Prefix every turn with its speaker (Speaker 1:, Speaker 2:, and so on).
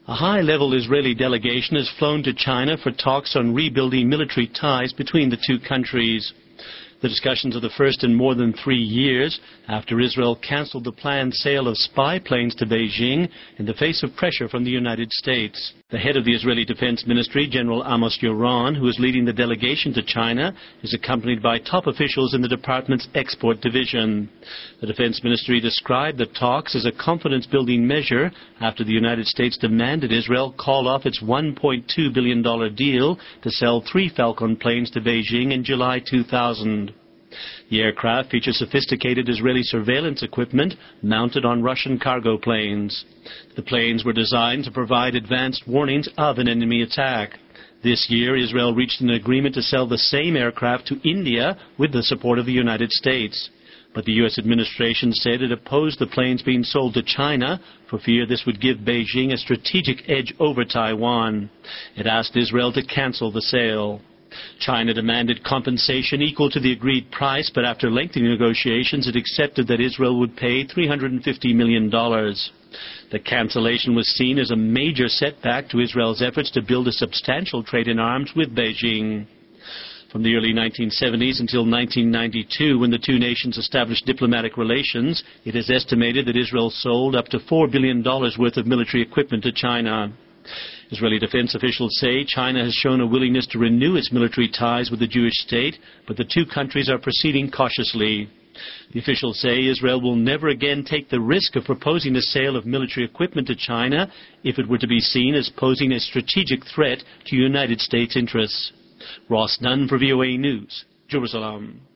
Speaker 1: A high-level Israeli delegation has flown to China for talks on rebuilding military ties between the two countries. The discussions are the first in more than 3 years after Israel cancelled the planned sale of spy planes to Beijing in the face of pressure from the United States. The head of the Israeli Defense Ministry, General Amos Yoron, who is leading the delegation to China, is accompanied by top officials in the department's export division. The Defense Ministry described the talks as a confidence-building measure after the United States demanded Israel call off its $1.2 billion deal to sell 3 Falcon planes to Beijing in July 2000. The aircraft feature sophisticated Israeli surveillance equipment mounted on Russian cargo planes. The planes were designed to provide advanced warnings of an enemy attack. This year, Israel reached an agreement to sell the same aircraft to India with the support of the United States. But the U.S. administration said it opposed the planes being sold to China for fear this would give Beijing a strategic edge over Taiwan. It asked Israel to cancel the sale. China demanded compensation equal to the agreed price, but after lengthy negotiations it accepted that Israel would pay $350 million. The cancellation was seen as a major setback to Israel's efforts to build a substantial trade in arms with Beijing. From the early 1970s until 1992, when the two nations established diplomatic relations, it is estimated that Israel sold up to $4 billion worth of military equipment to China. Israeli defense officials say China has shown a willingness to renew its military ties with the Jewish state, but the two countries are proceeding cautiously. The officials say Israel will never again take the risk of proposing the sale of military equipment to China if it were to be seen as posing a strategic threat to United States interests. Ross Dunn for VOA News, Jerusalem.